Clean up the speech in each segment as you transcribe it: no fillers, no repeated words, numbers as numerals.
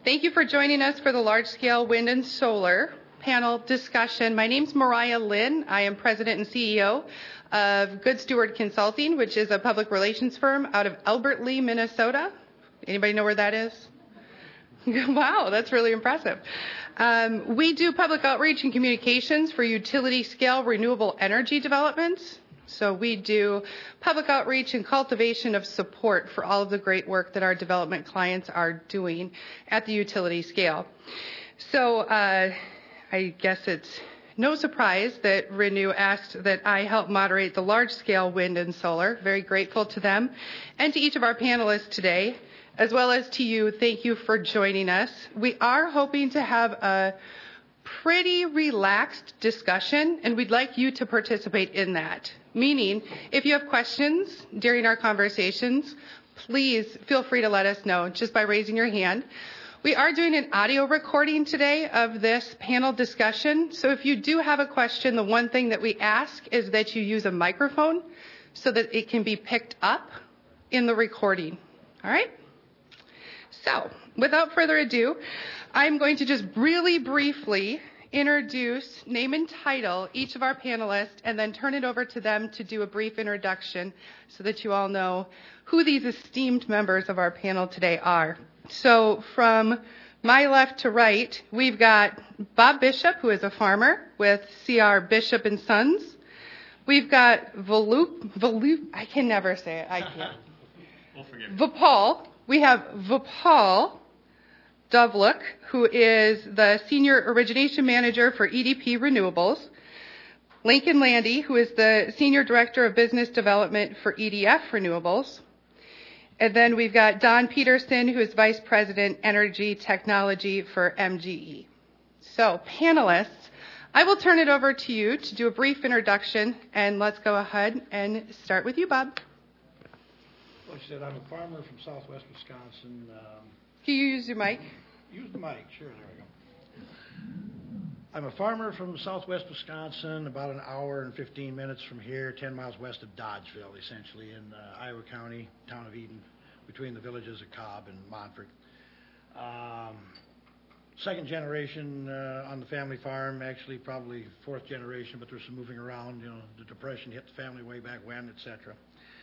Thank you for joining us for the large-scale wind and solar panel discussion. My name's Mariah Lynn. I am president and CEO of Good Steward Consulting, which is a public relations firm out of Albert Lea, Minnesota. Anybody know where that is? Wow, that's really impressive. We do public outreach and communications for utility-scale renewable energy developments. So we do public outreach and cultivation of support for all of the great work that our development clients are doing at the utility scale. So I guess it's no surprise that Renew asked that I help moderate the large-scale wind and solar. Very grateful to them and to each of our panelists today, as well as to you. Thank you for joining us. We are hoping to have a pretty relaxed discussion, and we'd like you to participate in that. Meaning, if you have questions during our conversations, please feel free to let us know just by raising your hand. We are doing an audio recording today of this panel discussion. So if you do have a question, the one thing that we ask is that you use a microphone so that it can be picked up in the recording. All right? So without further ado, I'm going to just really briefly introduce, name and title each of our panelists, and then turn it over to them to do a brief introduction so that you all know who these esteemed members of our panel today are. So from my left to right, we've got Bob Bishop, who is a farmer with C.R. Bishop and Sons. We've got I can never say it, I can't. We'll forgive you. Vipal. We have Vipal Dovluk, who is the Senior Origination Manager for EDP Renewables. Lincoln Landy, who is the Senior Director of Business Development for EDF Renewables. And then we've got Don Peterson, who is Vice President Energy Technology for MGE. So, panelists, I will turn it over to you to do a brief introduction, and let's go ahead and start with you, Bob. Like I said, I'm a farmer from southwest Wisconsin. Can you use your mic? Use the mic, sure, there we go. I'm a farmer from southwest Wisconsin, about an hour and 15 minutes from here, 10 miles west of Dodgeville, essentially, in Iowa County, town of Eden, between the villages of Cobb and Montford. Second generation on the family farm, actually probably fourth generation, but there's some moving around. You know, the Depression hit the family way back when, etc.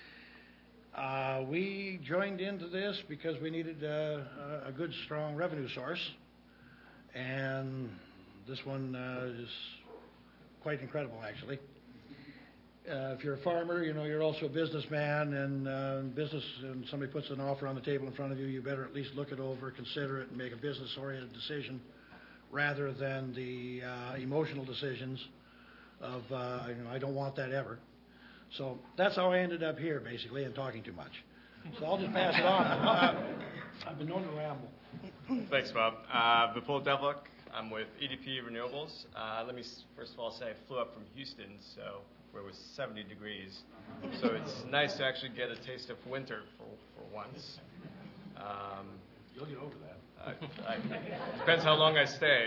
We joined into this because we needed a good, strong revenue source, and this one is quite incredible, actually. If you're a farmer, you know, you're also a businessman, and business, and somebody puts an offer on the table in front of you, you better at least look it over, consider it, and make a business-oriented decision rather than the emotional decisions of, you know, I don't want that ever. So that's how I ended up here, basically, and talking too much. So I'll just pass it on. I've been known to ramble. Thanks, Bob. Vipul Devluk. I'm with EDP Renewables. Let me first of all say I flew up from Houston, where it was 70 degrees. So it's nice to actually get a taste of winter for once. You'll get over that. Depends how long I stay.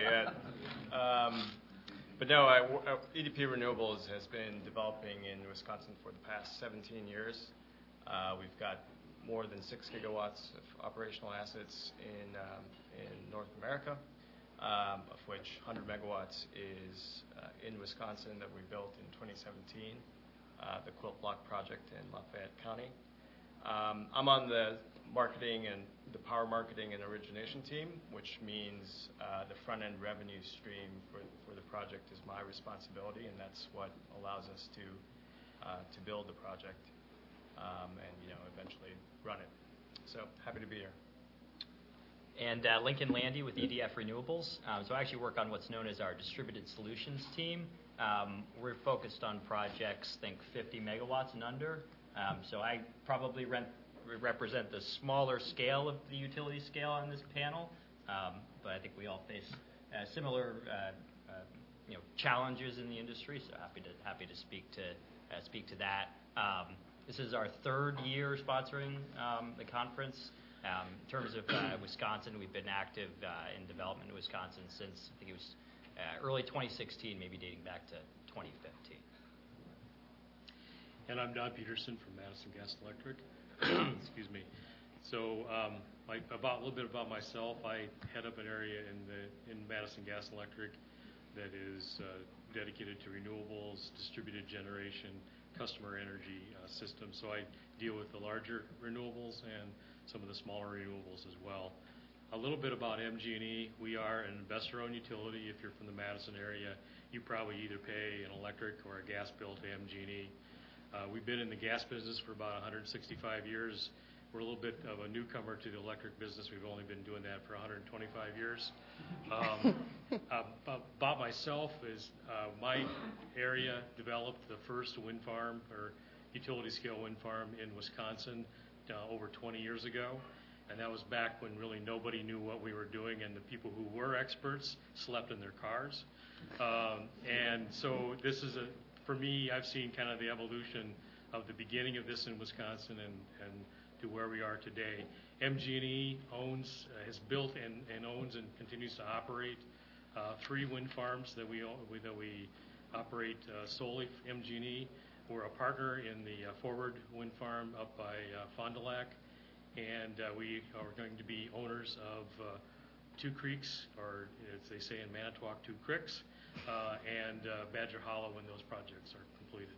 But no, EDP Renewables has been developing in Wisconsin for the past 17 years. We've got more than 6 gigawatts of operational assets in North America, of which 100 megawatts is in Wisconsin that we built in 2017, the Quilt Block project in Lafayette County. I'm on the marketing and the power marketing and origination team, which means the front-end revenue stream for the project is my responsibility, and that's what allows us to build the project and, you know, eventually run it. So happy to be here. And Lincoln Landy with EDF Renewables. So I actually work on what's known as our distributed solutions team. We're focused on projects, think 50 megawatts and under. So I probably represent the smaller scale of the utility scale on this panel, but I think we all face similar challenges in the industry. So happy to speak to that. This is our third year sponsoring the conference. In terms of Wisconsin, we've been active in development in Wisconsin since I think it was early 2016, maybe dating back to 2015. And I'm Don Peterson from Madison Gas Electric. Excuse me. So a little bit about myself. I head up an area in Madison Gas and Electric that is dedicated to renewables, distributed generation, customer energy systems. So I deal with the larger renewables and some of the smaller renewables as well. A little bit about MG&E. We are an investor-owned utility. If you're from the Madison area, you probably either pay an electric or a gas bill to MG&E. We've been in the gas business for about 165 years. We're a little bit of a newcomer to the electric business. We've only been doing that for 125 years. About myself is my area developed the first wind farm or utility scale wind farm in Wisconsin over 20 years ago. And that was back when really nobody knew what we were doing, and the people who were experts slept in their cars. And so this is for me, I've seen kind of the evolution of the beginning of this in Wisconsin and to where we are today. MG&E has built and owns and continues to operate 3 wind farms that we operate solely MG&E. We're a partner in the Forward Wind Farm up by Fond du Lac, and we are going to be owners of 2 creeks, or as they say in Manitowoc, 2 cricks, and Badger Hollow when those projects are completed.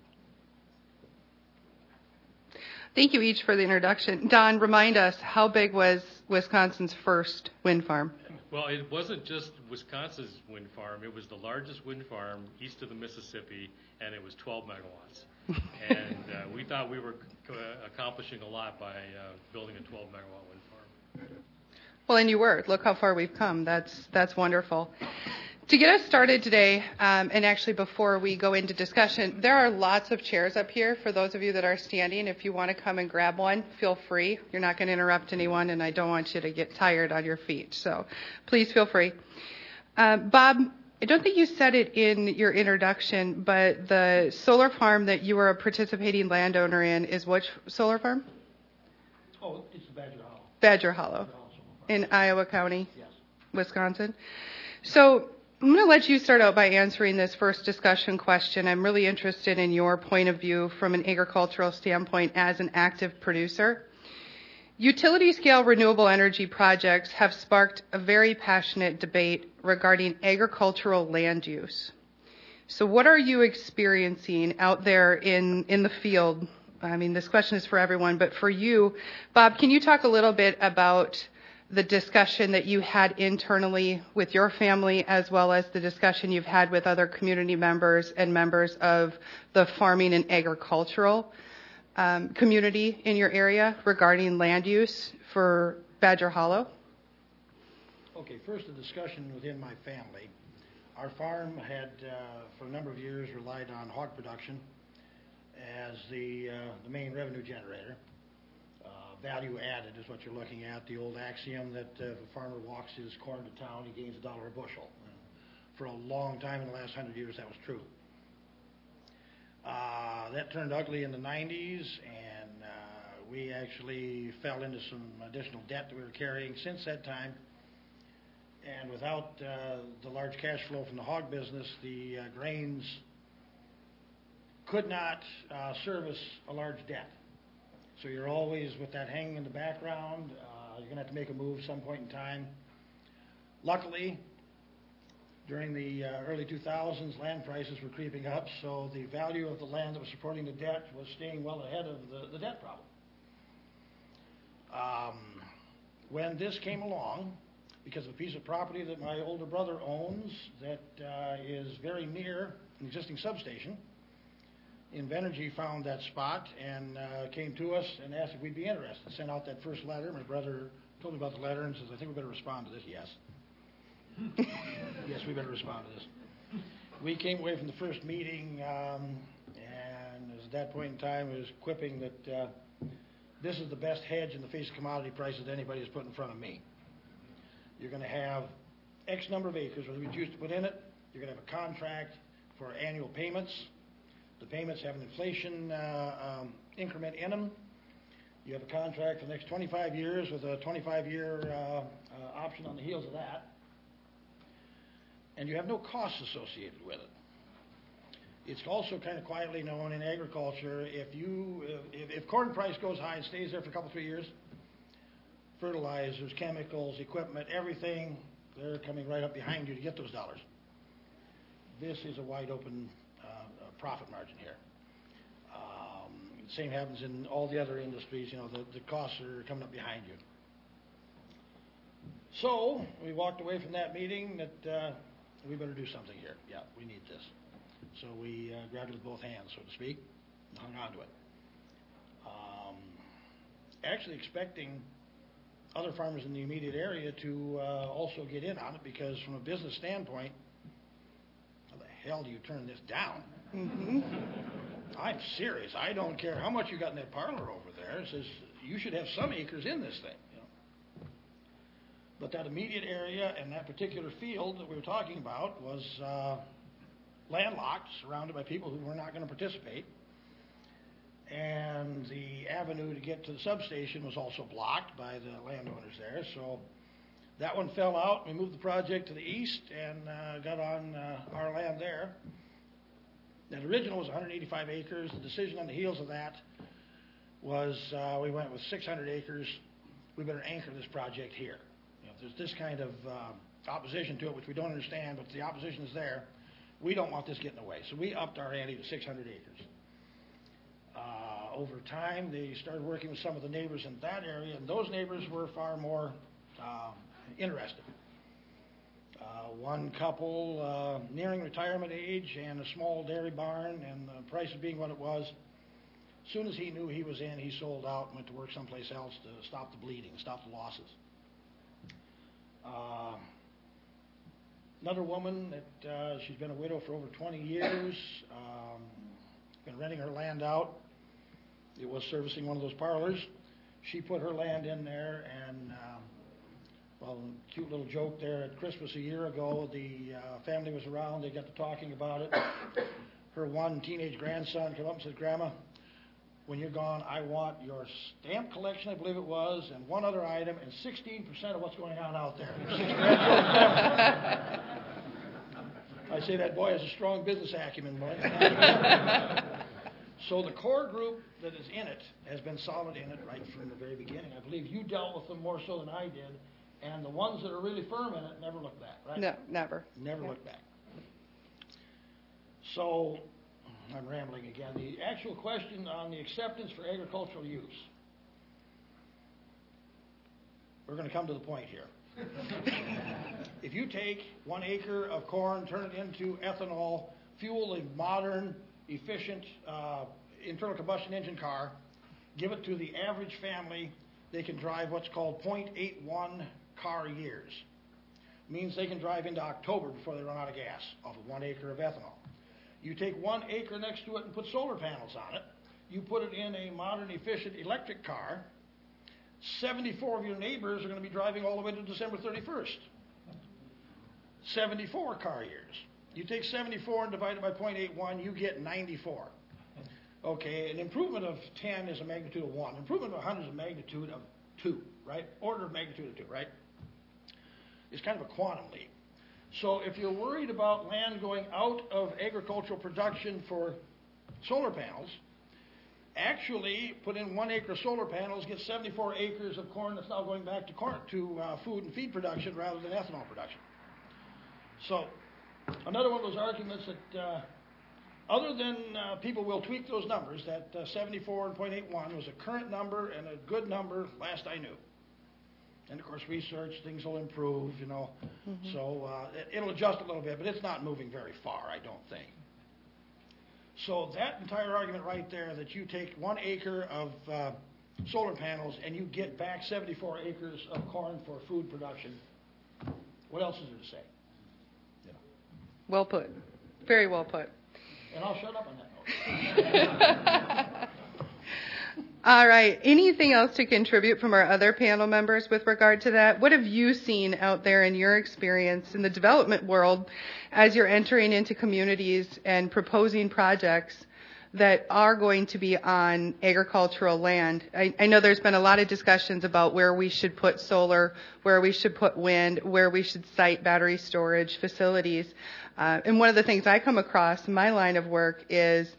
Thank you each for the introduction. Don, remind us, how big was Wisconsin's first wind farm? Well, it wasn't just Wisconsin's wind farm. It was the largest wind farm east of the Mississippi, and it was 12 megawatts. And we thought we were accomplishing a lot by building a 12-megawatt wind farm. Well, and you were. Look how far we've come. That's wonderful. To get us started today, and actually before we go into discussion, there are lots of chairs up here for those of you that are standing. If you want to come and grab one, feel free. You're not going to interrupt anyone, and I don't want you to get tired on your feet. So please feel free. Bob, I don't think you said it in your introduction, but the solar farm that you are a participating landowner in is which solar farm? Oh, it's the Badger Hollow. Badger Hollow. In Iowa County? Yes. Wisconsin? So I'm going to let you start out by answering this first discussion question. I'm really interested in your point of view from an agricultural standpoint as an active producer. Utility-scale renewable energy projects have sparked a very passionate debate regarding agricultural land use. So what are you experiencing out there in the field? I mean, this question is for everyone, but for you, Bob, can you talk a little bit about the discussion that you had internally with your family, as well as the discussion you've had with other community members and members of the farming and agricultural community in your area regarding land use for Badger Hollow? Okay, first, the discussion within my family. Our farm had, for a number of years, relied on hog production as the main revenue generator. Value added is what you're looking at, the old axiom that if a farmer walks his corn to town, he gains $1 a bushel. For a long time in the last 100 years, that was true. That turned ugly in the 90s, and we actually fell into some additional debt that we were carrying since that time. And without the large cash flow from the hog business, the grains could not service a large debt. So you're always with that hanging in the background. You're going to have to make a move some point in time. Luckily, during the early 2000s, land prices were creeping up, so the value of the land that was supporting the debt was staying well ahead of the debt problem. When this came along, because of a piece of property that my older brother owns that is very near an existing substation, Invenergy found that spot and came to us and asked if we'd be interested. Sent out that first letter. My brother told me about the letter and says, I think we better respond to this. Yes. Yes, we better respond to this. We came away from the first meeting and at that point in time was quipping that this is the best hedge in the face of commodity prices that anybody has put in front of me. You're going to have X number of acres, whether we choose to put in it. You're going to have a contract for annual payments. The payments have an inflation increment in them. You have a contract for the next 25 years with a 25-year option on the heels of that. And you have no costs associated with it. It's also kind of quietly known in agriculture, if corn price goes high and stays there for a couple, 3 years, fertilizers, chemicals, equipment, everything, they're coming right up behind you to get those dollars. This is a wide open profit margin here. Same happens in all the other industries. You know, the costs are coming up behind you. So we walked away from that meeting that we better do something here. Yeah, we need this. So we grabbed it with both hands, so to speak, and hung on to it. Actually expecting other farmers in the immediate area to also get in on it, because from a business standpoint, how the hell do you turn this down? Mm-hmm. I'm serious. I don't care how much you got in that parlor over there. It says you should have some acres in this thing. You know? But that immediate area and that particular field that we were talking about was landlocked, surrounded by people who were not going to participate. And the avenue to get to the substation was also blocked by the landowners there. So that one fell out. We moved the project to the east and got on our land there. That original was 185 acres. The decision on the heels of that was we went with 600 acres. We better anchor this project here. You know, if there's this kind of opposition to it, which we don't understand, but the opposition is there, we don't want this getting away. So we upped our ante to 600 acres. Over time, they started working with some of the neighbors in that area, and those neighbors were far more interested. One couple nearing retirement age and a small dairy barn, and the price of being what it was. As soon as he knew he was in, he sold out and went to work someplace else to stop the bleeding, stop the losses. Another woman that she's been a widow for over 20 years, been renting her land out. It was servicing one of those parlors. She put her land in there, and well, cute little joke there. At Christmas a year ago, the family was around. They got to talking about it. Her one teenage grandson came up and said, "Grandma, when you're gone, I want your stamp collection," I believe it was, and one other item, and 16% of what's going on out there. I say that boy has a strong business acumen, boy. So the core group that is in it has been solid in it right from the very beginning. I believe you dealt with them more so than I did. And the ones that are really firm in it never look back, right? No, never. Never look back. So, I'm rambling again. The actual question on the acceptance for agricultural use. We're going to come to the point here. If you take 1 acre of corn, turn it into ethanol, fuel a modern, efficient internal combustion engine car, give it to the average family, they can drive what's called 0.81 car years. Means they can drive into October before they run out of gas off of 1 acre of ethanol. You take 1 acre next to it and put solar panels on it. You put it in a modern, efficient electric car. 74 of your neighbors are going to be driving all the way to December 31st. 74 car years. You take 74 and divide it by 0.81, you get 94. Okay, an improvement of 10 is a magnitude of 1. An improvement of 100 is a magnitude of 2, right? Order of magnitude of 2, right? It's kind of a quantum leap. So if you're worried about land going out of agricultural production for solar panels, actually put in 1 acre of solar panels, get 74 acres of corn that's now going back to food and feed production rather than ethanol production. So another one of those arguments that other than people will tweak those numbers, that 74 and 0.81 was a current number and a good number last I knew. And, of course, research, things will improve, you know. Mm-hmm. So it'll adjust a little bit, but it's not moving very far, I don't think. So that entire argument right there, that you take 1 acre of solar panels and you get back 74 acres of corn for food production, what else is there to say? You know. Well put. Very well put. And I'll shut up on that note. All right. Anything else to contribute from our other panel members with regard to that? What have you seen out there in your experience in the development world as you're entering into communities and proposing projects that are going to be on agricultural land? I know there's been a lot of discussions about where we should put solar, where we should put wind, where we should site battery storage facilities. And one of the things I come across in my line of work is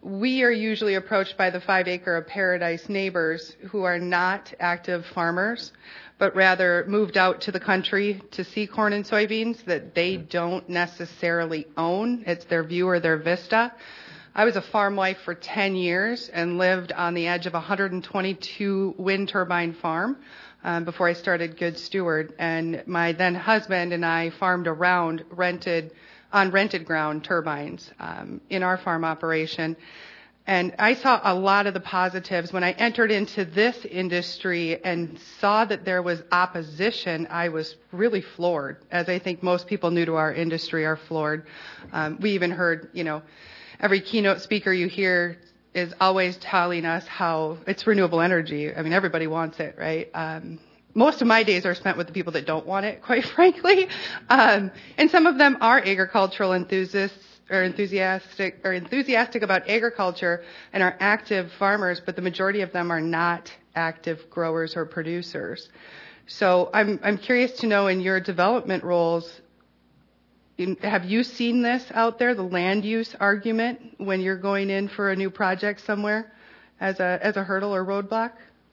we are usually approached by the 5 Acre of Paradise neighbors who are not active farmers, but rather moved out to the country to see corn and soybeans that they don't necessarily own. It's their view or their vista. I was a farm wife for 10 years and lived on the edge of a 122 wind turbine farm before I started Good Steward. And my then husband and I farmed around rented ground turbines in our farm operation. And I saw a lot of the positives. When I entered into this industry and saw that there was opposition, I was really floored, as I think most people new to our industry are floored. We even heard, every keynote speaker you hear is always telling us how it's renewable energy. I mean, everybody wants it, right? Most of my days are spent with the people that don't want it, quite frankly. And some of them are agricultural enthusiasts or enthusiastic about agriculture and are active farmers, but the majority of them are not active growers or producers. So I'm curious to know, in your development roles, have you seen this out there, the land use argument, when you're going in for a new project somewhere as a hurdle or roadblock?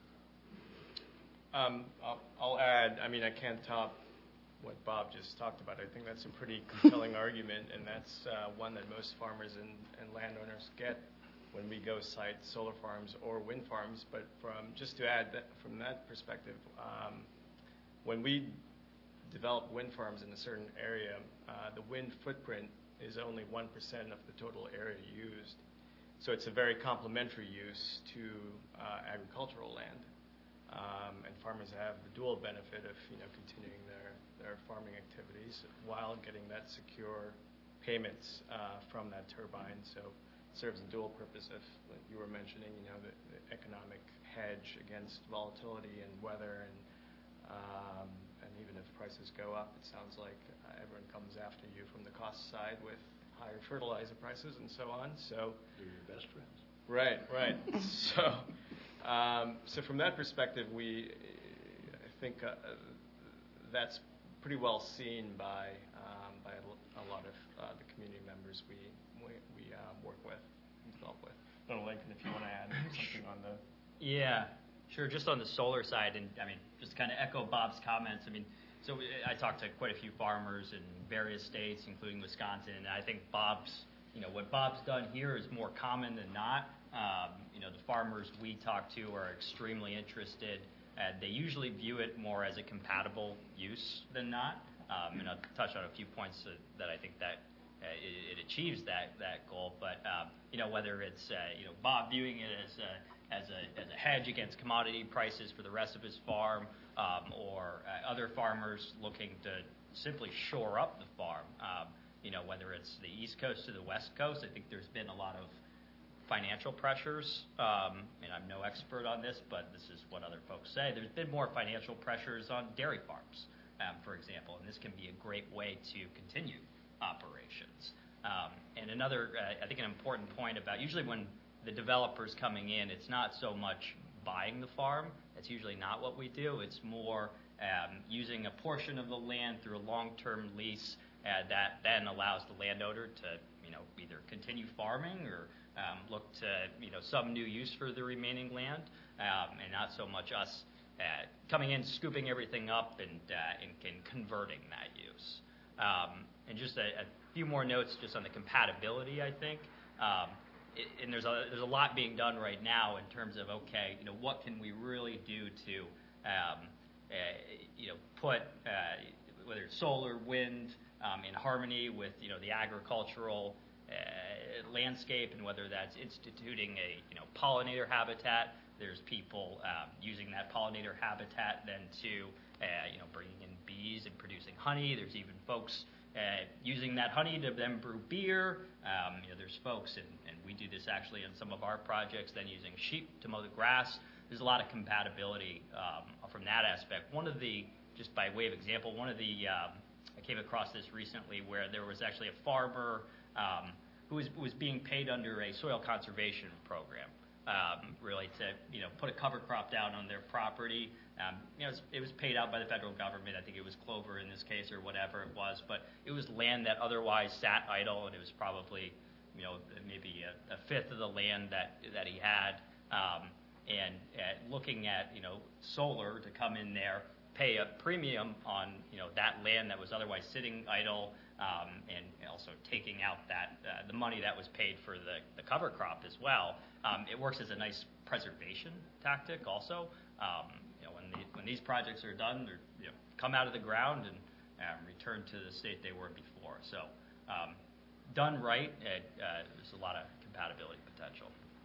I'll add, I can't top what Bob just talked about. I think that's a pretty compelling argument, and that's one that most farmers and landowners get when we go site solar farms or wind farms. But just to add that from that perspective, when we develop wind farms in a certain area, the wind footprint is only 1% of the total area used. So it's a very complementary use to agricultural land. And farmers have the dual benefit of continuing their farming activities while getting that secure payments from that turbine. So it serves a dual purpose of, like you were mentioning, the economic hedge against volatility and weather, and even if prices go up, it sounds like everyone comes after you from the cost side with higher fertilizer prices and so on. So they're your best friends. Right. So from that perspective, I think that's pretty well seen by a lot of the community members we work with and develop with. I don't know, Lincoln, if you want to add something on the... Yeah, sure. Just on the solar side, and just to kind of echo Bob's comments. So I talked to quite a few farmers in various states, including Wisconsin, and I think what Bob's done here is more common than not. The farmers we talk to are extremely interested. They usually view it more as a compatible use than not. And I'll touch on a few points that I think that it achieves that goal. But whether it's Bob viewing it as a hedge against commodity prices for the rest of his farm, or other farmers looking to simply shore up the farm. Whether it's the East Coast to the West Coast, I think there's been a lot of financial pressures, and I'm no expert on this, but this is what other folks say. There's been more financial pressures on dairy farms, for example, and this can be a great way to continue operations. And another, I think an important point about, usually when the developer's coming in, it's not so much buying the farm. That's usually not what we do. It's more using a portion of the land through a long-term lease that then allows the landowner to, either continue farming or look to, some new use for the remaining land, and not so much us coming in, scooping everything up and converting that use. And just a few more notes just on the compatibility, I think. And there's a lot being done right now in terms of, what can we really do to, put whether it's solar, wind, in harmony with, the agricultural landscape, and whether that's instituting a pollinator habitat. There's people using that pollinator habitat then to bringing in bees and producing honey. There's even folks using that honey to then brew beer. There's folks, and we do this actually in some of our projects, then using sheep to mow the grass. There's a lot of compatibility from that aspect. Just by way of example, I came across this recently where there was actually a farmer who was being paid under a soil conservation program, really to put a cover crop down on their property. It was paid out by the federal government. I think it was clover in this case or whatever it was, but it was land that otherwise sat idle, and it was probably maybe a fifth of the land that he had, and looking at solar to come in there, pay a premium on that land that was otherwise sitting idle, and also taking out the money that was paid for the cover crop as well. It works as a nice preservation tactic also. When these projects are done, they're come out of the ground and return to the state they were before. So done right, there's a lot of compatibility potential.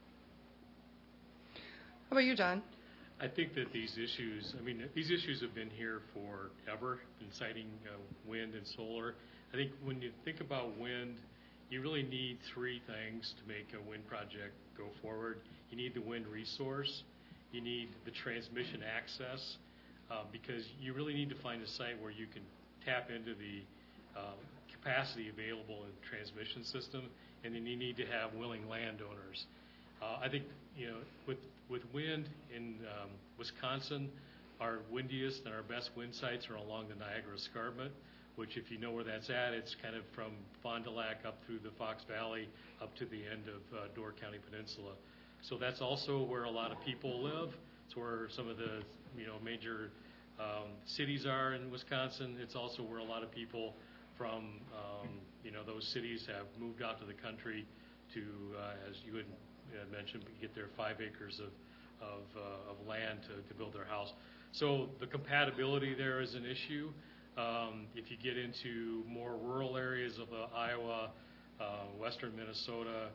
How about you, John? I think that these issues have been here forever, been citing wind and solar. I think when you think about wind, you really need three things to make a wind project go forward. You need the wind resource, you need the transmission access, because you really need to find a site where you can tap into the capacity available in the transmission system, and then you need to have willing landowners. I think with wind in Wisconsin, our windiest and our best wind sites are along the Niagara Escarpment, which, if you know where that's at, it's kind of from Fond du Lac up through the Fox Valley up to the end of Door County Peninsula. So that's also where a lot of people live. It's where some of the major cities are in Wisconsin. It's also where a lot of people from those cities have moved out to the country to, as you had mentioned, get their 5 acres of land to build their house. So the compatibility there is an issue. If you get into more rural areas of Iowa, western Minnesota,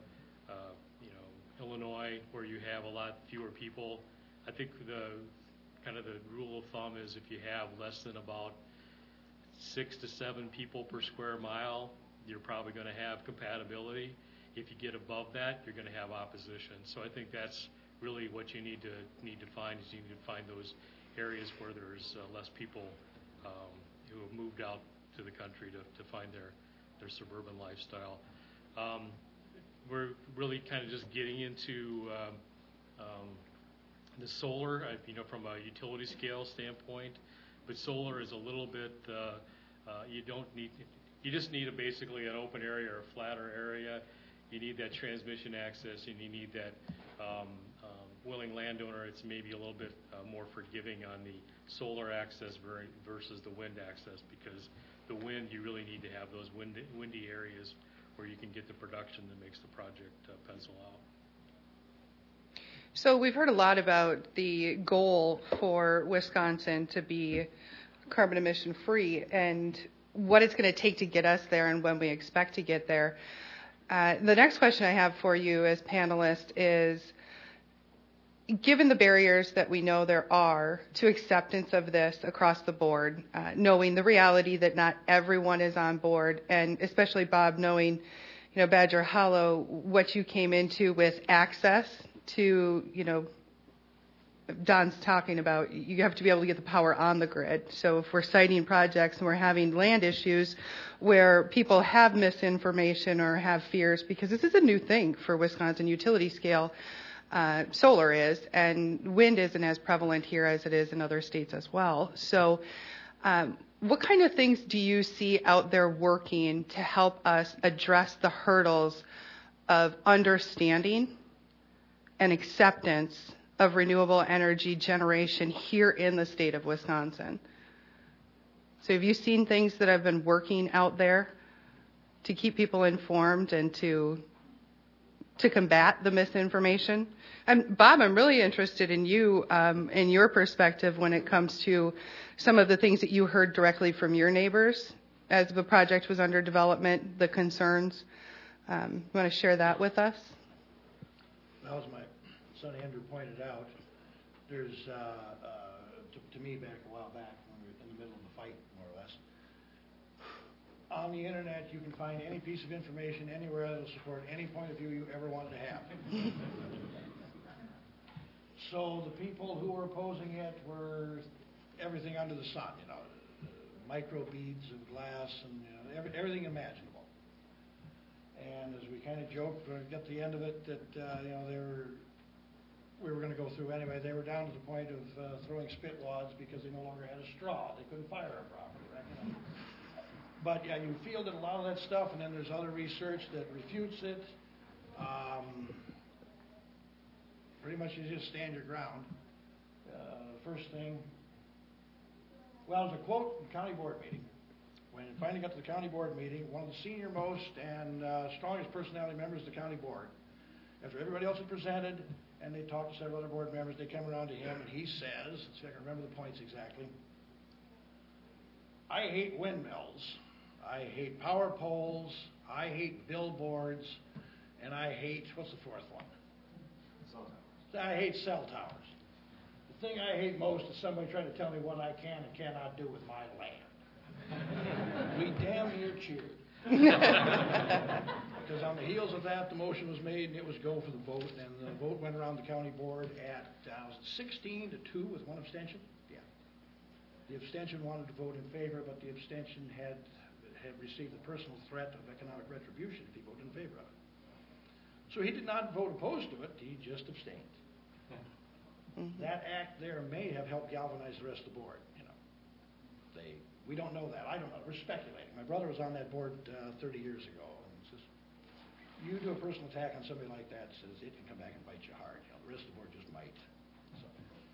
Illinois, where you have a lot fewer people, I think the rule of thumb is if you have less than about 6 to 7 people per square mile, you're probably going to have compatibility. If you get above that, you're going to have opposition. So I think that's really what you need to find is you need to find those areas where there's less people who have moved out to the country to find their suburban lifestyle. We're really kind of just getting into the solar, from a utility scale standpoint, but solar is a little bit, you just need basically an open area or a flatter area. You need that transmission access, and you need that willing landowner. It's maybe a little bit more forgiving on the solar access versus the wind access, because the wind, you really need to have those windy areas where you can get the production that makes the project pencil out. So we've heard a lot about the goal for Wisconsin to be carbon emission free and what it's going to take to get us there and when we expect to get there. The next question I have for you as panelists is, given the barriers that we know there are to acceptance of this across the board, knowing the reality that not everyone is on board, and especially Bob, knowing, Badger Hollow, what you came into with access to, Don's talking about, you have to be able to get the power on the grid. So if we're citing projects and we're having land issues where people have misinformation or have fears, because this is a new thing for Wisconsin utility scale, solar is, and wind isn't as prevalent here as it is in other states as well. So what kind of things do you see out there working to help us address the hurdles of understanding and acceptance of renewable energy generation here in the state of Wisconsin? So have you seen things that have been working out there to keep people informed and to combat the misinformation? And Bob, I'm really interested in you, in your perspective when it comes to some of the things that you heard directly from your neighbors as the project was under development, the concerns. You want to share that with us? Well, as my son Andrew pointed out, there's, to me back a while back when we were in the middle of the fight, more or less, on the internet you can find any piece of information anywhere that will support any point of view you ever wanted to have. So the people who were opposing it were everything under the sun, micro beads of glass and everything imaginable. And as we kind of joked at the end of it that we were going to go through anyway, they were down to the point of throwing spit wads because they no longer had a straw. They couldn't fire it properly, right? But yeah, you fielded a lot of that stuff, and then there's other research that refutes it. Pretty much you just stand your ground. First thing, well, there's a quote in the county board meeting. When it finally got to the county board meeting, one of the senior most and strongest personality members of the county board, after everybody else had presented and they talked to several other board members, they come around to him and he says, let's see if I can remember the points exactly, I hate windmills, I hate power poles, I hate billboards, and I hate, what's the fourth one? Cell towers. I hate cell towers. The thing I hate most is somebody trying to tell me what I can and cannot do with my land. We damn near cheered. Because on the heels of that, the motion was made and it was go for the vote, and the vote went around the county board at 16-2 with one abstention. Yeah. The abstention wanted to vote in favor, but the abstention had received the personal threat of economic retribution if he voted in favor of it. So he did not vote opposed to it, he just abstained. Mm-hmm. That act there may have helped galvanize the rest of the board, you know. We don't know that. I don't know. We're speculating. My brother was on that board 30 years ago, and says, you do a personal attack on somebody like that, says it can come back and bite you hard. You know, the rest of the board just might. So,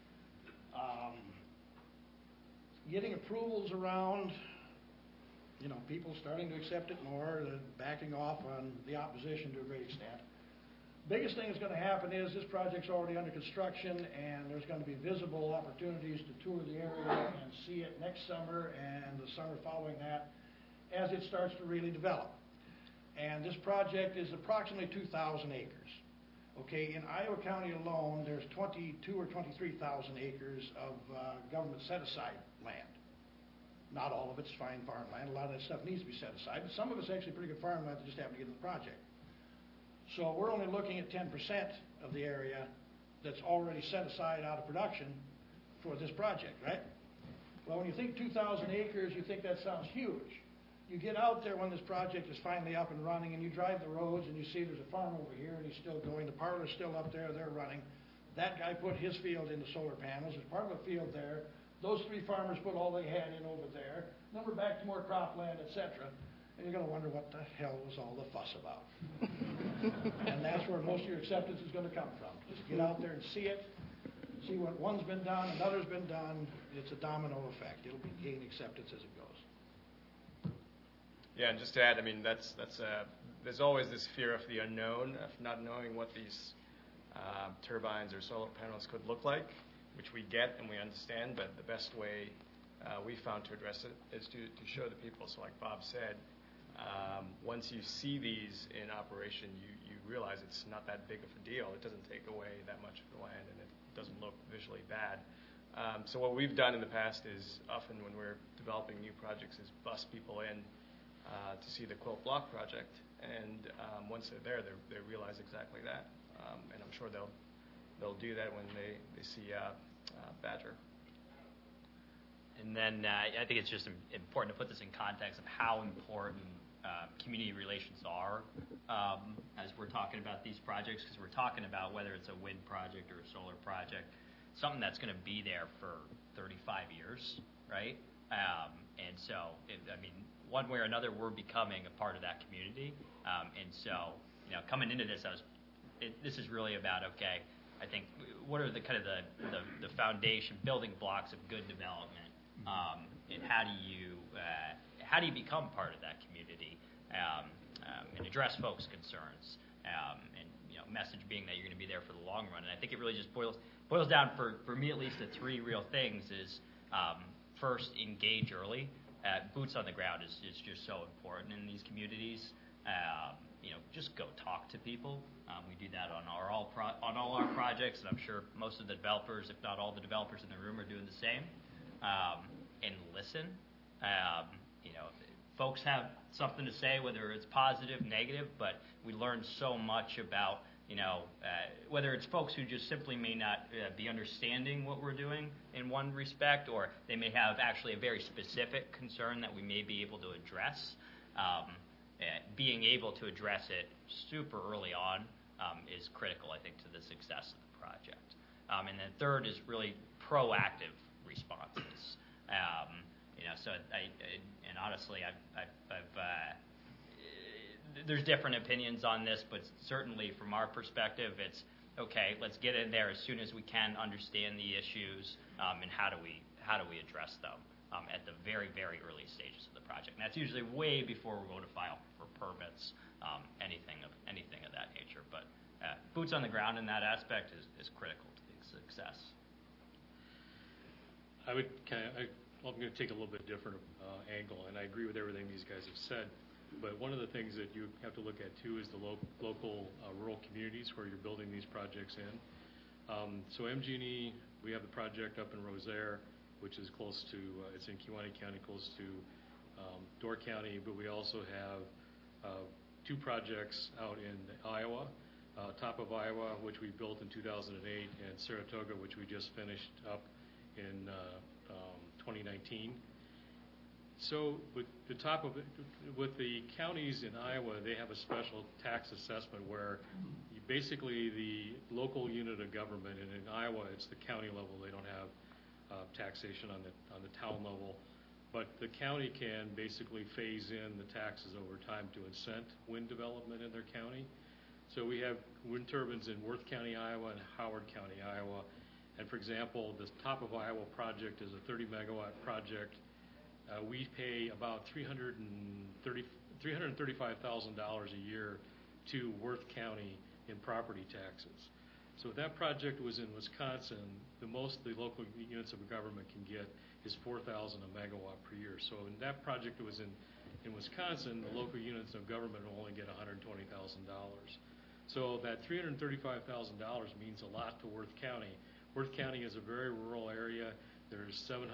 getting approvals around, you know, people starting to accept it more, backing off on the opposition to a great extent. Biggest thing that's going to happen is this project's already under construction, and there's going to be visible opportunities to tour the area and see it next summer and the summer following that as it starts to really develop. And this project is approximately 2,000 acres. Okay, in Iowa County alone, there's 22 or 23,000 acres of government set-aside land. Not all of it's fine farmland. A lot of that stuff needs to be set aside, but some of it's actually pretty good farmland that just happened to get in the project. So we're only looking at 10% of the area that's already set aside out of production for this project, right? Well, when you think 2,000 acres, you think that sounds huge. You get out there when this project is finally up and running, and you drive the roads, and you see there's a farm over here, and he's still going. The parlor's still up there. They're running. That guy put his field into solar panels. There's part of a field there. Those three farmers put all they had in over there. Then we're back to more cropland, etc. And you're going to wonder what the hell was all the fuss about. And that's where most of your acceptance is going to come from. Just get out there and see it. See what one's been done, another's been done. It's a domino effect. It'll be gain acceptance as it goes. Yeah, and just to add, I mean, there's always this fear of the unknown, of not knowing what these turbines or solar panels could look like, which we get and we understand, but the best way we found to address it is to show the people. So like Bob said, once you see these in operation, you realize it's not that big of a deal. It doesn't take away that much of the land, and it doesn't look visually bad. So what we've done in the past is often when we're developing new projects is bus people in to see the Quilt Block project, and once they're there, they realize exactly that, and I'm sure they'll do that when they see Badger. And then I think it's just important to put this in context of how important community relations are as we're talking about these projects, because we're talking about whether it's a wind project or a solar project, something that's going to be there for 35 years, right? And so, one way or another, we're becoming a part of that community. And so, coming into this, this is really about, okay, I think what are the kind of the foundation building blocks of good development, and how do you become part of that community and address folks' concerns, and message being that you're going to be there for the long run. And I think it really just boils down for me at least to three real things: is first, engage early. Boots on the ground is just so important in these communities. Just go talk to people. We do that on all our projects, and I'm sure most of the developers, if not all the developers in the room, are doing the same. And listen. Folks have something to say, whether it's positive, negative, but we learn so much about, whether it's folks who just simply may not be understanding what we're doing in one respect, or they may have actually a very specific concern that we may be able to address. Being able to address it super early on is critical, I think, to the success of the project. And then third is really proactive responses. So and honestly, there's different opinions on this, but certainly from our perspective, it's okay. Let's get in there as soon as we can, understand the issues, and how do we address them at the very, very early stages of the project. And that's usually way before we're going to file for permits, anything of that nature. But boots on the ground in that aspect is critical to the success. I'm going to take a little bit different angle, and I agree with everything these guys have said. But one of the things that you have to look at too is the local rural communities where you're building these projects in. So MG&E, we have the project up in Rosaire, which is close to, it's in Kewaunee County, close to Door County, but we also have 2 projects out in Iowa, Top of Iowa, which we built in 2008, and Saratoga, which we just finished up in 2019. So with the counties in Iowa, they have a special tax assessment where basically the local unit of government, and in Iowa it's the county level. They don't have taxation on the town level, but the county can basically phase in the taxes over time to incent wind development in their county. So we have wind turbines in Worth County, Iowa, and Howard County, Iowa. And for example, the Top of Iowa project is a 30 megawatt project. We pay about $335,000 a year to Worth County in property taxes. So if that project was in Wisconsin, the most the local units of government can get is $4,000 a megawatt per year. So in that project that was in Wisconsin, the local units of government will only get $120,000. So that $335,000 means a lot to Worth County. Worth County is a very rural area. There's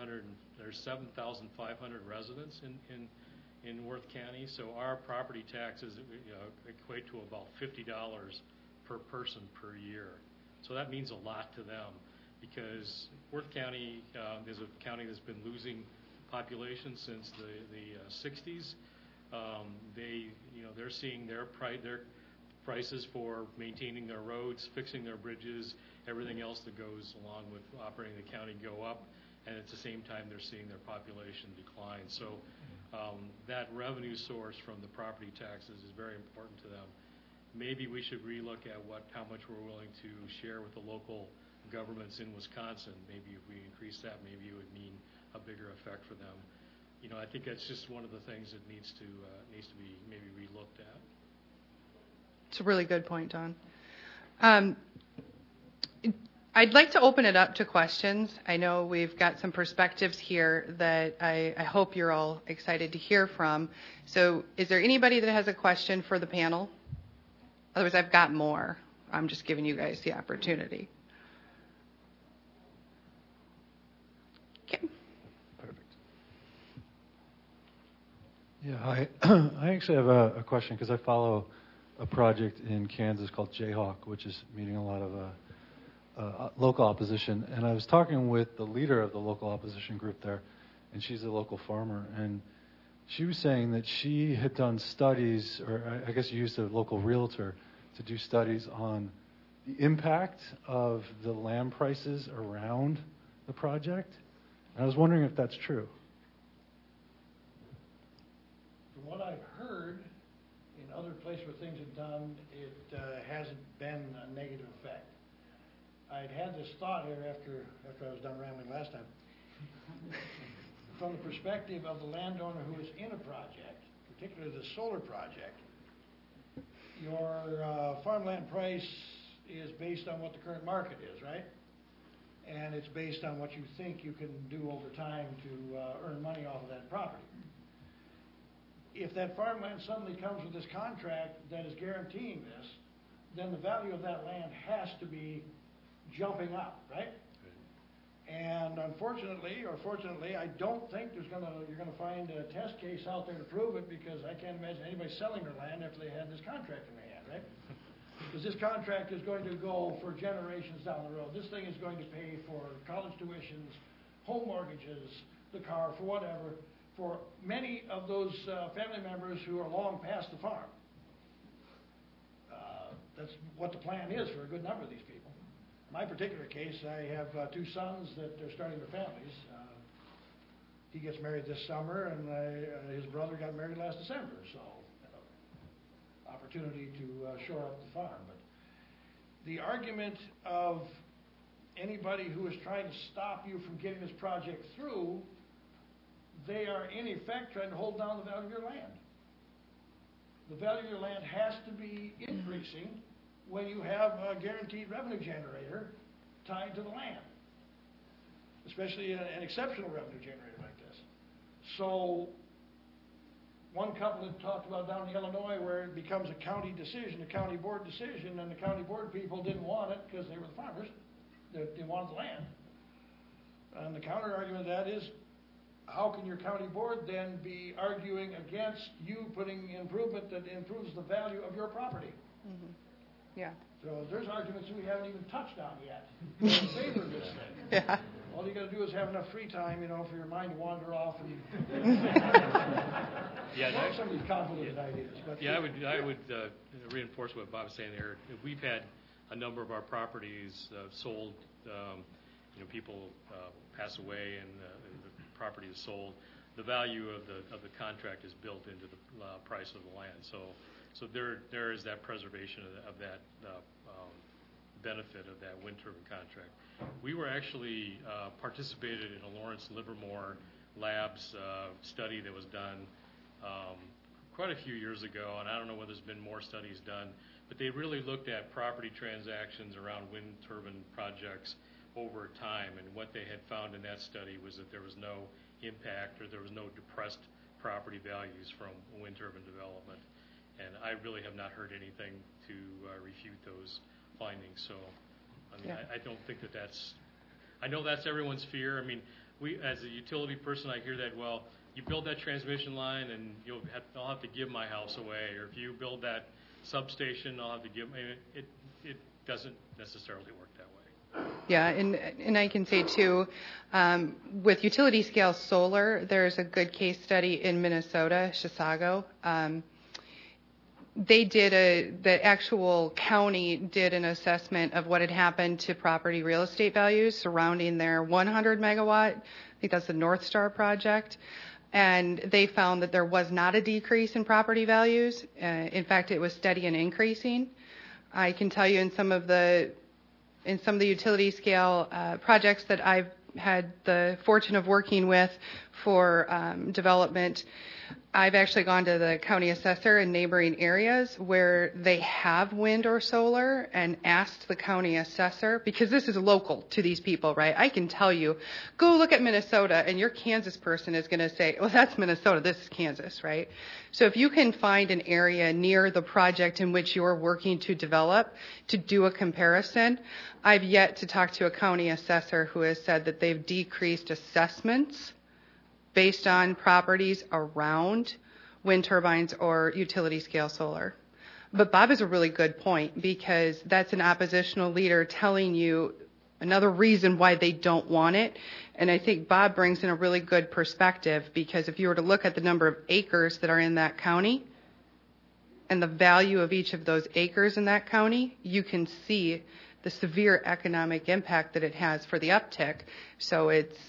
7,500 residents in Worth County. So our property taxes equate to about $50 per person per year. So that means a lot to them because Worth County is a county that's been losing population since the 60s. They're seeing their prices for maintaining their roads, fixing their bridges, everything else that goes along with operating the county go up, and at the same time they're seeing their population decline. So that revenue source from the property taxes is very important to them. Maybe we should relook at how much we're willing to share with the local governments in Wisconsin. Maybe if we increase that, maybe it would mean a bigger effect for them. I think that's just one of the things that needs to be maybe relooked at. It's a really good point, Don. I'd like to open it up to questions. I know we've got some perspectives here that I hope you're all excited to hear from. So is there anybody that has a question for the panel? Otherwise, I've got more. I'm just giving you guys the opportunity. Okay. Perfect. Yeah, I actually have a question because I follow a project in Kansas called Jayhawk, which is meeting a lot of local opposition. And I was talking with the leader of the local opposition group there, and she's a local farmer. And she was saying that she had done studies, or I guess you used a local realtor to do studies on the impact of the land prices around the project. And I was wondering if that's true. From what I've heard, in other places where things have done, it hasn't been a negative effect. I'd had this thought here after I was done rambling last time. From the perspective of the landowner who is in a project, particularly the solar project, your farmland price is based on what the current market is, right? And it's based on what you think you can do over time to earn money off of that property. If that farmland suddenly comes with this contract that is guaranteeing this, then the value of that land has to be jumping up, right? And unfortunately, or fortunately, I don't think you're going to find a test case out there to prove it, because I can't imagine anybody selling their land after they had this contract in their hand, right? Because this contract is going to go for generations down the road. This thing is going to pay for college tuitions, home mortgages, the car, for whatever, for many of those family members who are long past the farm. That's what the plan is for a good number of these people. In my particular case, I have 2 sons that are starting their families. He gets married this summer, and his brother got married last December. So opportunity to shore up the farm. But the argument of anybody who is trying to stop you from getting this project through, they are in effect trying to hold down the value of your land. The value of your land has to be increasing when you have a guaranteed revenue generator tied to the land, especially an exceptional revenue generator like this. So one couple had talked about down in Illinois where it becomes a county decision, a county board decision, and the county board people didn't want it because they were the farmers. They wanted the land. And the counter argument to that is, how can your county board then be arguing against you putting improvement that improves the value of your property? Mm-hmm. Yeah. So there's arguments we haven't even touched on yet in favor of this thing. Yeah. All you got to do is have enough free time, for your mind to wander off and some of these convoluted ideas. But yeah, I would reinforce what Bob was saying there. We've had a number of our properties sold. People pass away and the property is sold. The value of the contract is built into the price of the land. So there is that preservation of that benefit of that wind turbine contract. We were actually participated in a Lawrence Livermore Labs study that was done quite a few years ago, and I don't know whether there's been more studies done, but they really looked at property transactions around wind turbine projects over time, and what they had found in that study was that there was no impact or there was no depressed property values from wind turbine development. And I really have not heard anything to refute those findings. So, I don't think that's. I know that's everyone's fear. We, as a utility person, I hear that. Well, you build that transmission line, and I'll have to give my house away. Or if you build that substation, I'll have to give. It doesn't necessarily work that way. Yeah, and I can say too, with utility scale solar, there's a good case study in Minnesota, Chisago. The actual county did an assessment of what had happened to property real estate values surrounding their 100 megawatt, I think that's the North Star project, and they found that there was not a decrease in property values. In fact, it was steady and increasing. I can tell you in some of the utility scale projects that I've had the fortune of working with for development, I've actually gone to the county assessor in neighboring areas where they have wind or solar and asked the county assessor, because this is local to these people, right? I can tell you, go look at Minnesota, and your Kansas person is going to say, well, that's Minnesota, this is Kansas, right? So if you can find an area near the project in which you're working to develop to do a comparison, I've yet to talk to a county assessor who has said that they've decreased assessments based on properties around wind turbines or utility scale solar. But Bob has a really good point, because that's an oppositional leader telling you another reason why they don't want it. And I think Bob brings in a really good perspective, because if you were to look at the number of acres that are in that county and the value of each of those acres in that county, you can see the severe economic impact that it has for the uptick. So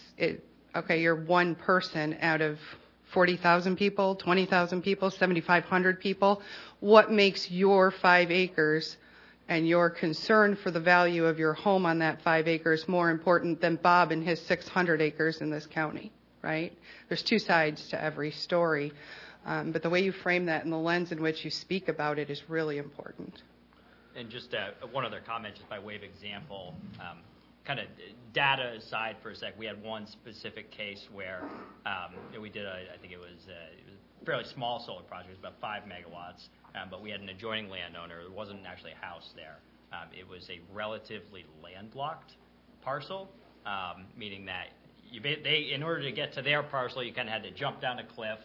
okay, you're one person out of 40,000 people, 20,000 people, 7,500 people. What makes your 5 acres and your concern for the value of your home on that 5 acres more important than Bob and his 600 acres in this county, right? There's two sides to every story. But the way you frame that and the lens in which you speak about it is really important. And just one other comment, just by way of example, kind of data aside for a sec, we had one specific case where we did I think it was a fairly small solar project, it was about 5 megawatts, but we had an adjoining landowner. There wasn't actually a house there. It was a relatively landlocked parcel, meaning that in order to get to their parcel, you kind of had to jump down a cliff,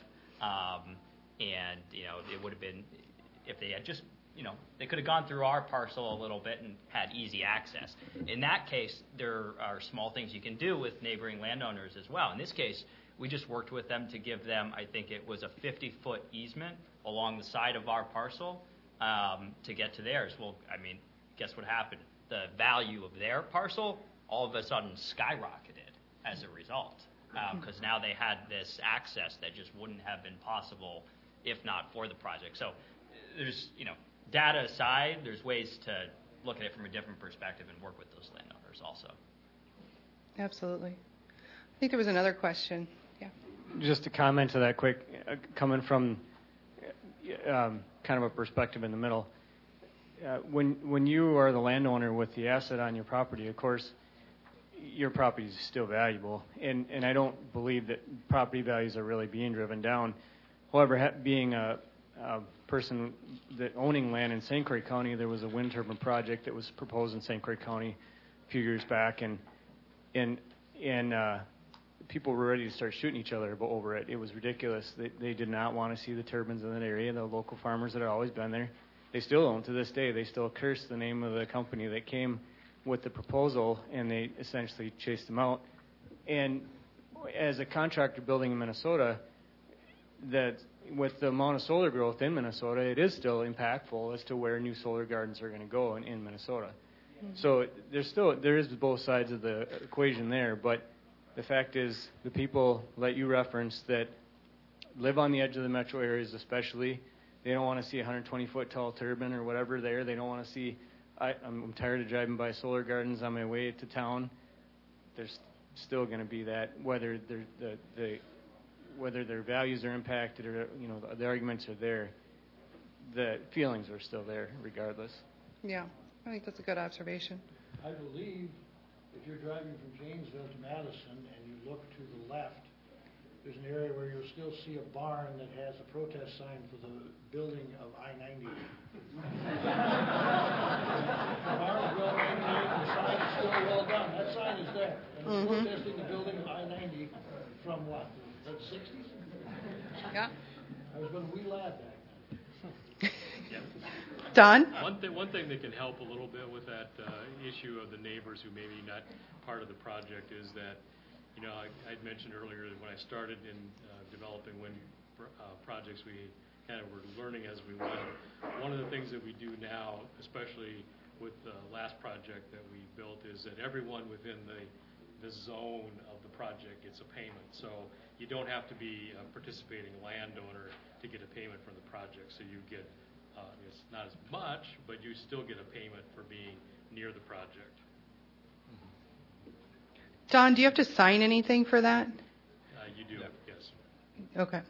and it would have been, if they had just they could have gone through our parcel a little bit and had easy access. In that case, there are small things you can do with neighboring landowners as well. In this case, we just worked with them to give them, I think it was a 50-foot easement along the side of our parcel to get to theirs. Well, guess what happened? The value of their parcel all of a sudden skyrocketed as a result, because now they had this access that just wouldn't have been possible if not for the project. So there's, data aside, there's ways to look at it from a different perspective and work with those landowners also. Absolutely. I think there was another question. Yeah. Just to comment to that quick, coming from kind of a perspective in the middle, when you are the landowner with the asset on your property, of course, your property is still valuable, and I don't believe that property values are really being driven down. However, being a person that owning land in St. Croix County, there was a wind turbine project that was proposed in St. Croix County a few years back, and people were ready to start shooting each other over it. It was ridiculous. They did not want to see the turbines in that area. The local farmers that had always been there, they still don't to this day. They still curse the name of the company that came with the proposal, and they essentially chased them out. And as a contractor building in Minnesota, that with the amount of solar growth in Minnesota, it is still impactful as to where new solar gardens are going to go in Minnesota. Mm-hmm. So there is both sides of the equation there, but the fact is the people that you referenced that live on the edge of the metro areas especially, they don't want to see a 120-foot tall turbine or whatever there. They don't want to see, I'm tired of driving by solar gardens on my way to town. There's still going to be that, whether their values are impacted or, the arguments are there, the feelings are still there regardless. Yeah, I think that's a good observation. I believe if you're driving from Janesville to Madison and you look to the left, there's an area where you'll still see a barn that has a protest sign for the building of I-90. The barn is well maintained, the sign is still well done. That sign is there. And it's protesting the building of I-90 from what? The 60s? Yeah. I was when we laughed at that. Don? One thing that can help a little bit with that issue of the neighbors who may be not part of the project is that, I'd mentioned earlier that when I started in developing wind projects, we kind of were learning as we went. One of the things that we do now, especially with the last project that we built, is that everyone within the zone of the project gets a payment. So you don't have to be a participating landowner to get a payment from the project. So you get, it's not as much, but you still get a payment for being near the project. Don, do you have to sign anything for that? You do, yes. Okay.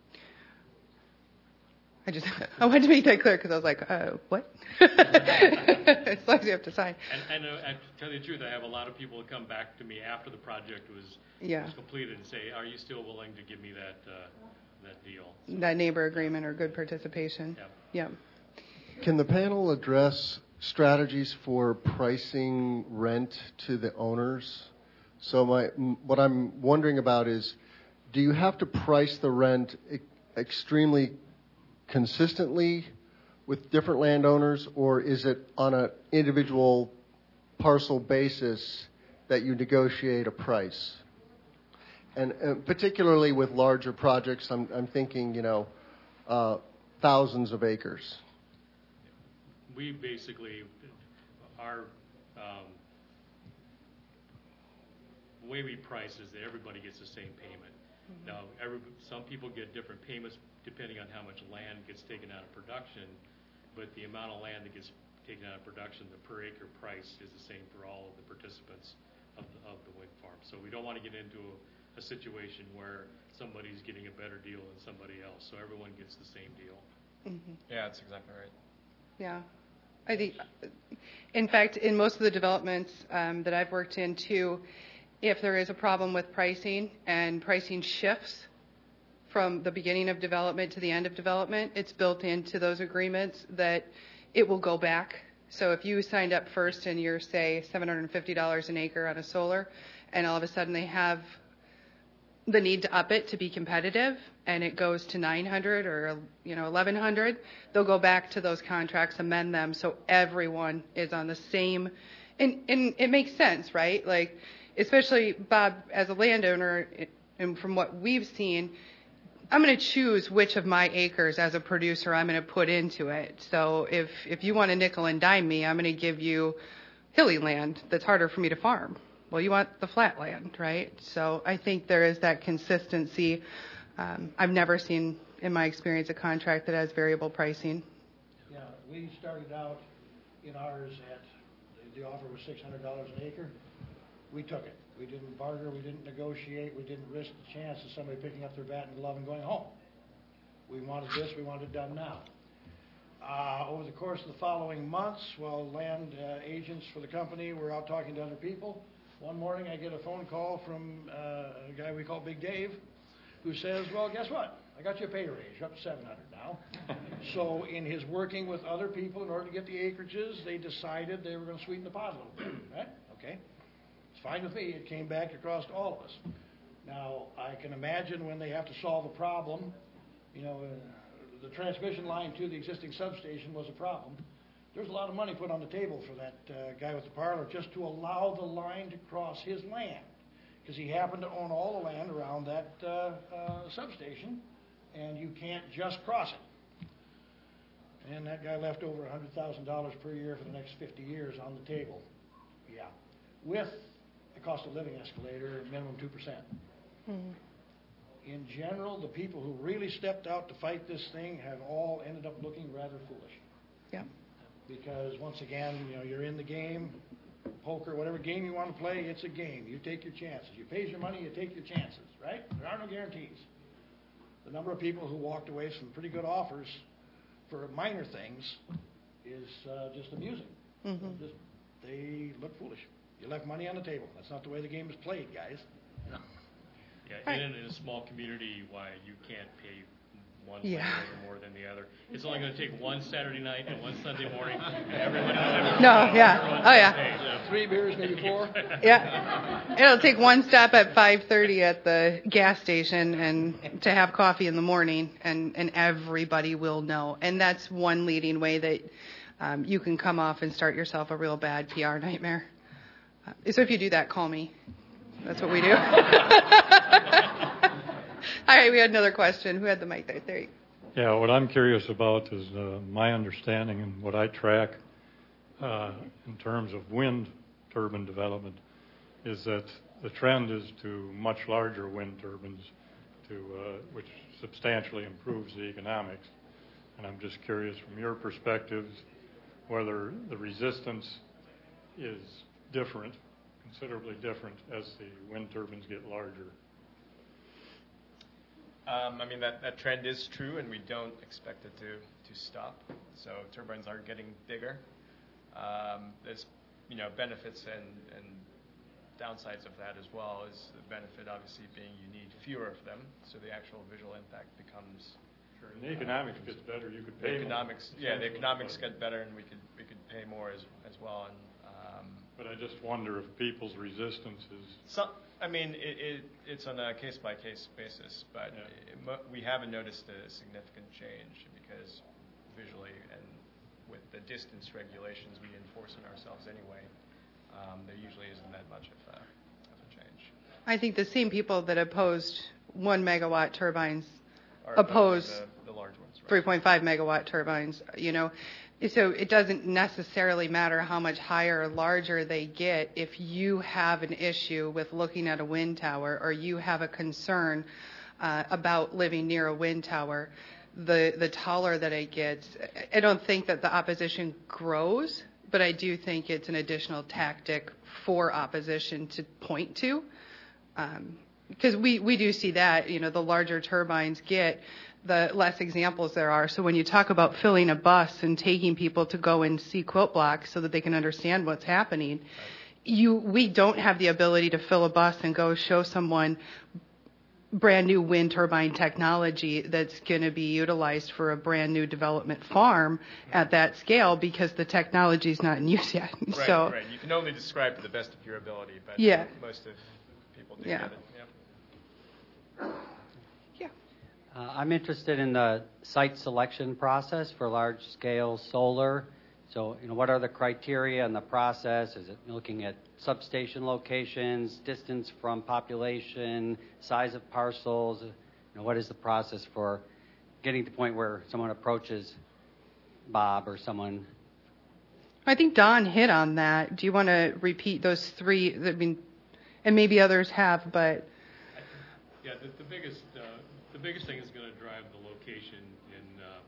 I wanted to make that clear because I was like, what? As long as you have to sign. And to tell you the truth, I have a lot of people who come back to me after the project was completed and say, are you still willing to give me that deal? So, that neighbor agreement or good participation. Yeah. Can the panel address strategies for pricing rent to the owners? So what I'm wondering about is, do you have to price the rent extremely consistently with different landowners, or is it on an individual parcel basis that you negotiate a price? And particularly with larger projects, I'm thinking, thousands of acres. We basically, our way we price is that everybody gets the same payment. Mm-hmm. Now, some people get different payments depending on how much land gets taken out of production, but the amount of land that gets taken out of production, the per acre price is the same for all of the participants of the wind farm. So we don't want to get into a situation where somebody's getting a better deal than somebody else. So everyone gets the same deal. Mm-hmm. Yeah, that's exactly right. Yeah. I think, in fact, in most of the developments that I've worked in too, if there is a problem with pricing and pricing shifts from the beginning of development to the end of development, it's built into those agreements that it will go back. So if you signed up first and you're, say, $750 an acre on a solar, and all of a sudden they have the need to up it to be competitive, and it goes to $900 or $1,100, they'll go back to those contracts, amend them so everyone is on the same. And it makes sense, right? Like, especially Bob, as a landowner, and from what we've seen, I'm going to choose which of my acres as a producer I'm going to put into it. So if you want to nickel and dime me, I'm going to give you hilly land that's harder for me to farm. Well, you want the flat land, right? So I think there is that consistency. I've never seen, in my experience, a contract that has variable pricing. We started out in ours at, the offer was $600 an acre. We took it. We didn't barter, we didn't negotiate, we didn't risk the chance of somebody picking up their bat and glove and going home. We wanted this, we wanted it done now. Over the course of the following months, while land agents for the company were out talking to other people, one morning I get a phone call from a guy we call Big Dave, who says, well, guess what? I got you a pay raise. You're up to $700 now. So in his working with other people in order to get the acreages, they decided they were going to sweeten the pot a little bit. Right? Okay. It's fine with me. It came back across to all of us. Now, I can imagine when they have to solve a problem, you know, the transmission line to the existing substation was a problem. There's a lot of money put on the table for that guy with the parlor just to allow the line to cross his land, because he happened to own all the land around that substation, and you can't just cross it. And that guy left over $100,000 per year for the next 50 years on the table. Yeah, with the cost of living escalator, minimum 2%. Mm-hmm. In general, the people who really stepped out to fight this thing have all ended up looking rather foolish. Yeah. Because once again, you know, you're in the game, poker, whatever game you want to play, it's a game. You take your chances. You pay your money, you take your chances, right? There are no guarantees. The number of people who walked away from pretty good offers for minor things is just amusing. Mm-hmm. They look foolish. You left money on the table. That's not the way the game is played, guys. You know? Yeah, in a small community, why you can't pay one landowner more than the other. It's only going to take one Saturday night and one Sunday morning, and everyone knows. No, yeah. Oh, yeah. 3 beers, maybe 4. Yeah. It'll take one stop at 5:30 at the gas station and to have coffee in the morning, and everybody will know. And that's one leading way that you can come off and start yourself a real bad PR nightmare. So if you do that, call me. That's what we do. All right, we had another question. Who had the mic there? There you go. Yeah, what I'm curious about is my understanding and what I track in terms of wind turbine development is that the trend is to much larger wind turbines, which substantially improves the economics. And I'm just curious from your perspectives whether the resistance is different, considerably different, as the wind turbines get larger. I mean, that trend is true, and we don't expect it to stop. So turbines are getting bigger. There's, benefits and downsides of that as well. Is the benefit obviously being you need fewer of them, so the actual visual impact becomes. Sure, and the economics gets better. You could pay the economics, more. Yeah, the economics get better, and we could pay more as well. And but I just wonder if people's resistance is. It's on a case-by-case basis, but we haven't noticed a significant change because visually and with the distance regulations we enforce in ourselves anyway, there usually isn't that much of a change. I think the same people that opposed 1 megawatt turbines oppose the large ones, right? 3.5 megawatt turbines, So it doesn't necessarily matter how much higher or larger they get. If you have an issue with looking at a wind tower or you have a concern about living near a wind tower, the taller that it gets, I don't think that the opposition grows, but I do think it's an additional tactic for opposition to point to. Because we do see that, the larger turbines get, the less examples there are. So when you talk about filling a bus and taking people to go and see quilt blocks so that they can understand what's happening, we don't have the ability to fill a bus and go show someone brand new wind turbine technology that's going to be utilized for a brand new development farm at that scale because the technology is not in use yet. Right. You can only describe to the best of your ability, but most of people do get it. I'm interested in the site selection process for large-scale solar. So, what are the criteria and the process? Is it looking at substation locations, distance from population, size of parcels? What is the process for getting to the point where someone approaches Bob or someone? I think Don hit on that. Do you want to repeat those three? And maybe others have, but. Yeah, the biggest thing is going to drive the location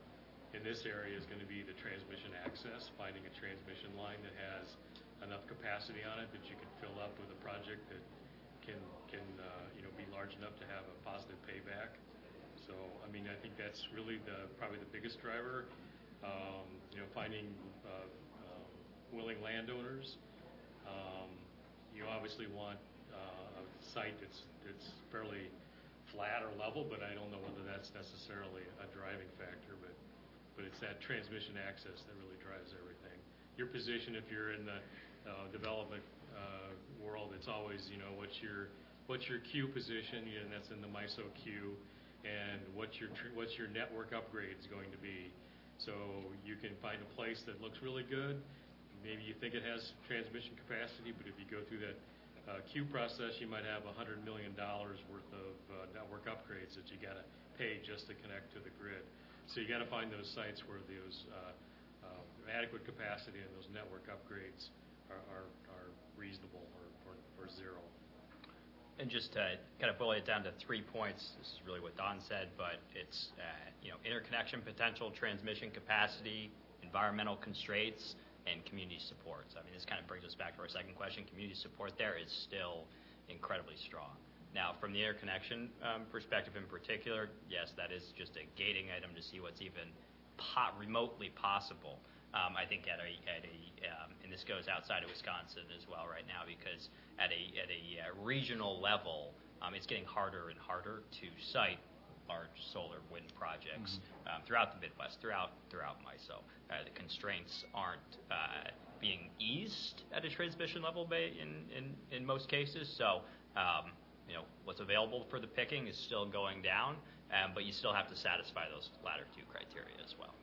in this area is going to be the transmission access, finding a transmission line that has enough capacity on it that you can fill up with a project that can be large enough to have a positive payback. So, I mean, I think that's really probably the biggest driver. Finding willing landowners. You obviously want a site that's fairly flat or level, but I don't know whether that's necessarily a driving factor. But it's that transmission access that really drives everything. Your position, if you're in the development world, it's always what's your queue position, and that's in the MISO queue, and what's your network upgrade is going to be. So you can find a place that looks really good. Maybe you think it has transmission capacity, but if you go through that queue process, you might have $100 million worth of network upgrades that you got to pay just to connect to the grid. So you got to find those sites where those adequate capacity and those network upgrades are reasonable or zero. And just to kind of boil it down to 3 points, this is really what Don said, but it's interconnection potential, transmission capacity, environmental constraints, and community support. So, I mean, this kind of brings us back to our second question. Community support there is still incredibly strong. Now, from the interconnection perspective in particular, yes, that is just a gating item to see what's even remotely possible. I think and this goes outside of Wisconsin as well right now, because at a regional level, it's getting harder and harder to site large solar wind projects throughout the Midwest, throughout MISO. The constraints aren't being eased at a transmission level in most cases. So, what's available for the picking is still going down, but you still have to satisfy those latter two criteria as well.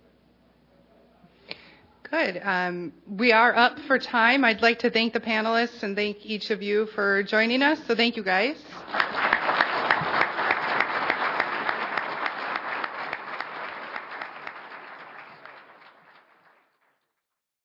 Good. We are up for time. I'd like to thank the panelists and thank each of you for joining us. So thank you, guys.